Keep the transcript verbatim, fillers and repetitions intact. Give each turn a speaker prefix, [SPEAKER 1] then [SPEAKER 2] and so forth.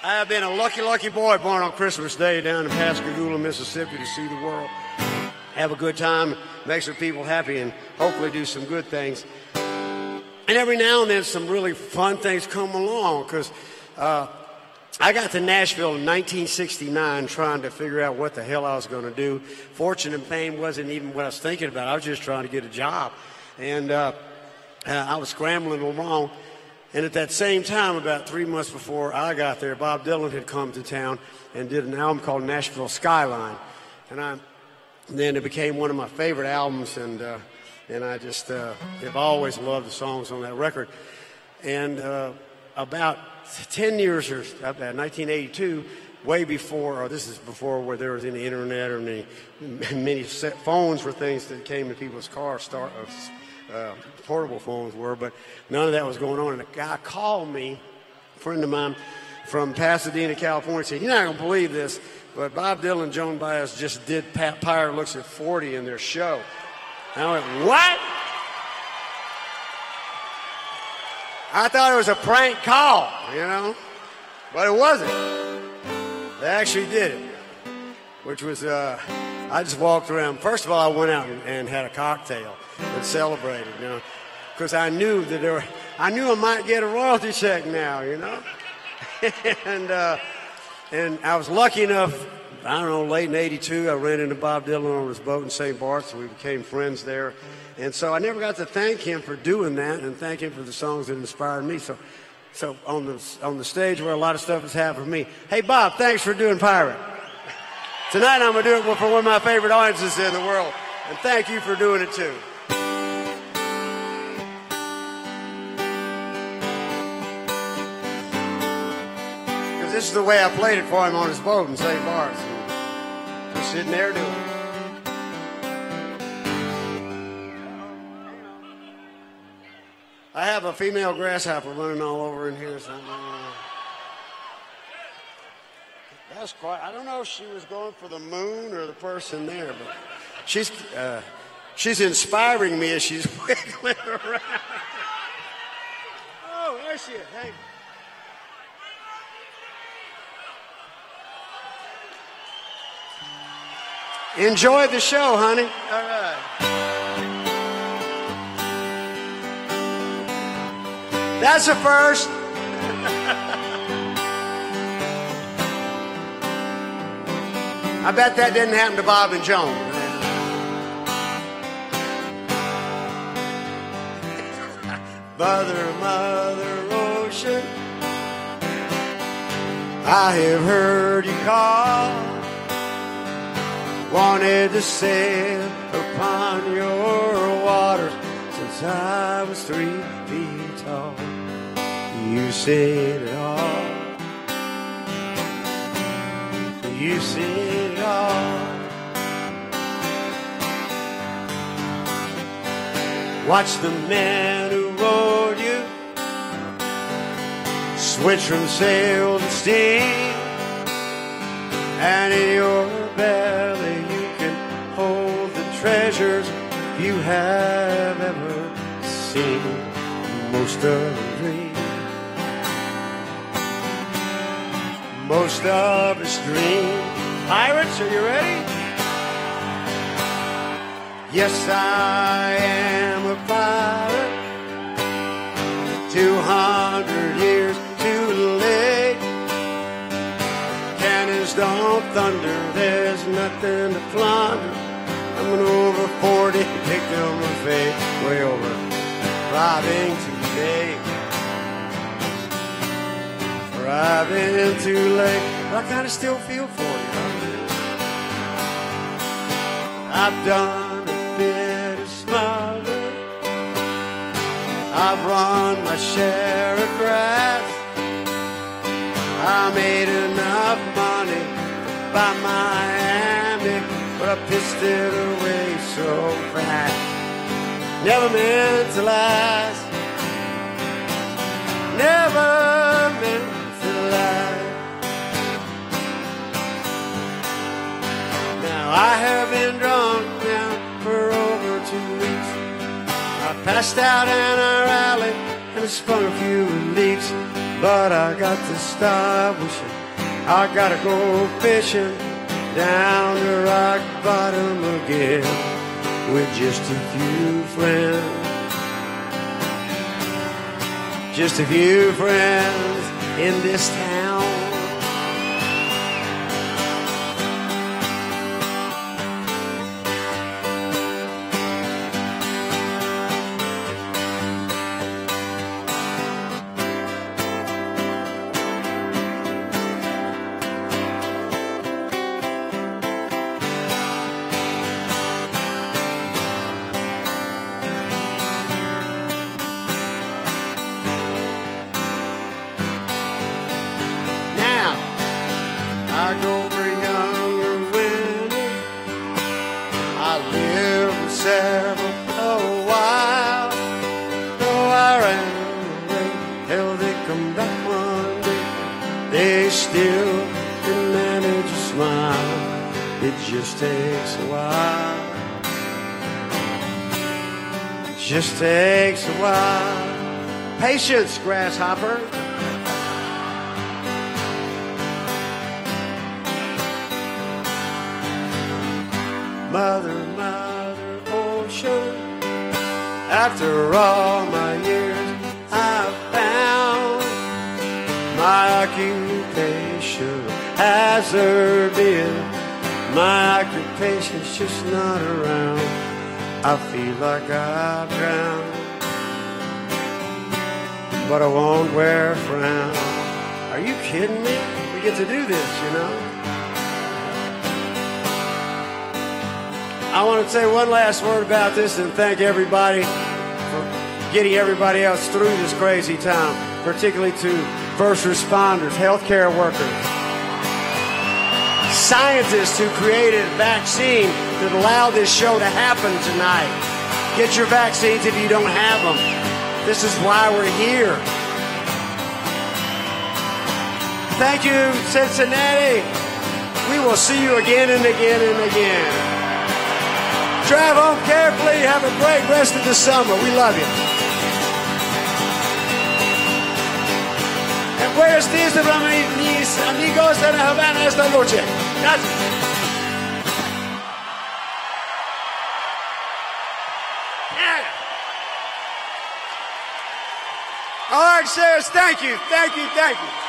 [SPEAKER 1] I have been a lucky, lucky boy born on Christmas Day down in Pascagoula, Mississippi to see the world. Have a good time, make some people happy, and hopefully do some good things. And every now and then some really fun things come along, because uh, I got to Nashville in nineteen sixty-nine trying to figure out what the hell I was going to do. Fortune and fame wasn't even what I was thinking about. I was just trying to get a job. And uh, uh, I was scrambling along. And at that same time, about three months before I got there, Bob Dylan had come to town and did an album called Nashville Skyline. And I, then it became one of my favorite albums, and uh, and I just uh, have always loved the songs on that record. And uh, about ten years or about nineteen eighty-two, way before, or this is before where there was any internet or any many phones were things that came in people's cars, start, uh, uh, portable phones were, but none of that was going on. And a guy called me, a friend of mine from Pasadena, California, said, "You're not going to believe this, but Bob Dylan and Joan Baez just did Pat Pirate Looks at forty in their show." And I went, "What?" I thought it was a prank call, you know, but it wasn't. They actually did it, which was, uh, I just walked around. First of all, I went out and, and had a cocktail and celebrated, you know, because I knew that there were, I knew I might get a royalty check now, you know. and uh, and I was lucky enough, I don't know, late in eighty-two, I ran into Bob Dylan on his boat in Saint Barts, and we became friends there. And so I never got to thank him for doing that and thank him for the songs that inspired me. So so on the on the stage where a lot of stuff has happened for me, hey, Bob, thanks for doing Pirate. Tonight I'm going to do it for one of my favorite audiences in the world. And thank you for doing it, too. Because this is the way I played it for him on his boat in Saint Barts. Just sitting there doing it. I have a female grasshopper running all over in here. So that's quite. I don't know if she was going for the moon or the person there, but she's uh, she's inspiring me as she's wiggling around. Oh, there she is. Hey. Enjoy the show, honey. All right. That's a first. I bet that didn't happen to Bob and Joan. Mother, Mother Ocean, I have heard you call. Wanted to sail upon your waters since I was three feet tall. You said it all. You said it all. Watch the man who rode you switch from sail to steam, and in your belly you can hold the treasures you have ever seen. Most of a dream. Most of us dream. Pirates, are you ready? Yes, I am a pirate. Two hundred years too late. Cannons don't thunder. There's nothing to plunder. I'm an over forty victim of fate. Way over. Arriving today. Arriving too late. But I kind of still feel for you. I've done a bit of smuggling. I've run my share of grass. I made enough money to buy Miami, but I pissed it away so fast. Never meant to last. Never meant to last. Now I have been drunk now for over two weeks. I passed out in our alley and I spun a few leaks. but I got to stop wishing. I gotta go fishing down the rock bottom again with just a few friends. Just a few friends in this town. I go for younger women. I live in several a while. Though I ran away, hell, they come back one day. They still can manage a smile. It just takes a while. It just takes a while. Patience, grasshopper. Mother, mother ocean, after all my years I've found my occupation has her been. My occupation's just not around. I feel like I've drowned, but I won't wear a frown. Are you kidding me? We get to do this, you know? I want to say one last word about this and thank everybody for getting everybody else through this crazy time, particularly to first responders, healthcare workers, scientists who created a vaccine that allowed this show to happen tonight. Get your vaccines if you don't have them. This is why we're here. Thank you, Cincinnati. We will see you again and again and again. Drive home carefully. Have a great rest of the summer. We love you. And buenos días para mis amigos de La Habana esta noche. Gracias. Yeah. All right, sirs. Thank you. Thank you. Thank you.